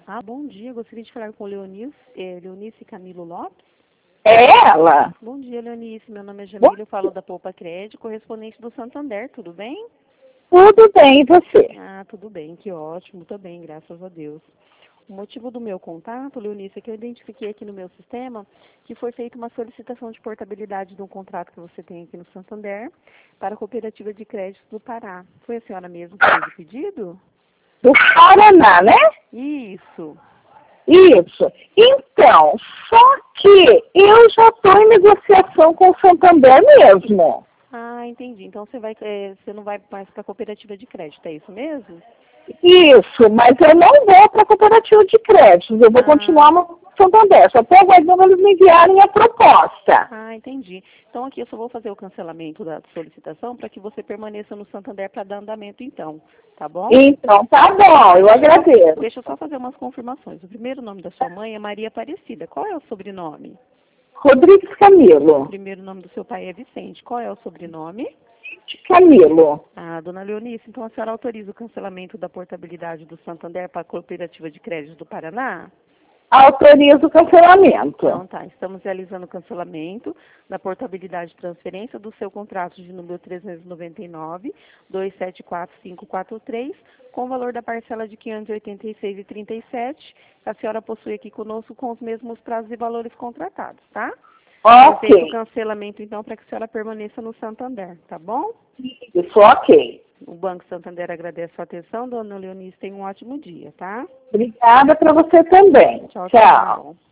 Bom dia. Gostaria de falar com Leonice Camilo Lopes. É ela? Bom dia, Leonice. Meu nome é Jamila, eu falo da Poupa Crédito, correspondente do Santander. Tudo bem? Tudo bem, e você? Tudo bem. Que ótimo. Tô bem, graças a Deus. O motivo do meu contato, Leonice, é que eu identifiquei aqui no meu sistema que foi feita uma solicitação de portabilidade de um contrato que você tem aqui no Santander para a Cooperativa de Crédito do Pará. Foi a senhora mesmo que fez o pedido? Do Paraná, né? Isso. Isso. Então, só que eu já estou em negociação com o Santander mesmo. Entendi. Então você não vai mais para a Cooperativa de Crédito, é isso mesmo? Isso, mas eu não vou para a cooperativa de créditos, eu vou continuar no Santander. Só estou aguardando eles me enviarem a proposta. Entendi. Então aqui eu só vou fazer o cancelamento da solicitação para que você permaneça no Santander para dar andamento então, tá bom? Então, tá bom, eu agradeço. Deixa eu só fazer umas confirmações. O primeiro nome da sua mãe é Maria Aparecida. Qual é o sobrenome? Rodrigues Camilo. O primeiro nome do seu pai é Vicente. Qual é o sobrenome? Camilo. Dona Leonice, então a senhora autoriza o cancelamento da portabilidade do Santander para a Cooperativa de Crédito do Paraná? Autorizo o cancelamento. Então tá, estamos realizando o cancelamento da portabilidade de transferência do seu contrato de número 399-274-543, com o valor da parcela de R$ 586,37, que a senhora possui aqui conosco com os mesmos prazos e valores contratados, tá? Ok. Feito o cancelamento, então, para que a senhora permaneça no Santander, tá bom? Isso, ok. O Banco Santander agradece a sua atenção. Dona Leonice, tenha um ótimo dia, tá? Obrigada para você também. Tchau. Tchau.